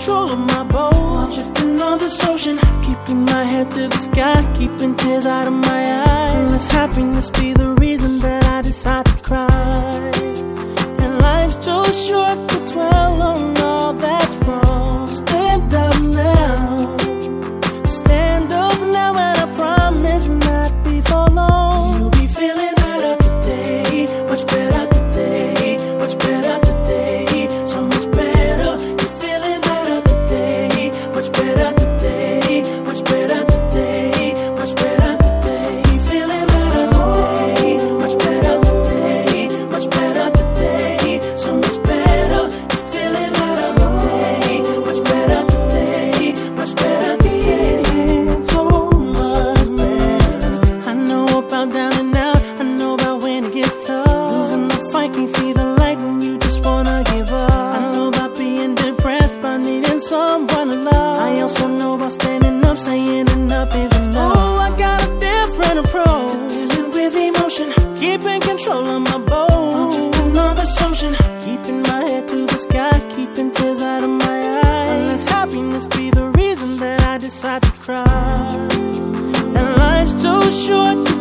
control of my boat. I'm drifting on this ocean, keeping my head to the sky, keeping tears out of my eyes. And let happiness be the reason that I decide to cry. And life's too short to dwell on all that's wrong. Stand up now, stand up now, and I promise not before long. You'll be feeling better today, much better today, much better today, so much better. You're feeling better today, much better today, much better today, much better today. You're feeling better today, much better today, much better today, so much better. You're feeling better today, much better today, much better today, so much better. I know about down and out, I know about when it gets tough. Losing the fight, can't see the light when you just wanna give up. I know about being depressed, by needing someone to love. I also know about standing up, saying enough is enough. Oh, I got a different approach, dealing with emotion, keeping control of my boat. I'm drifting on this ocean, keeping my head to the sky, keeping tears out of my eyes. Unless happiness be the reason that I decide to cry. And life's too short to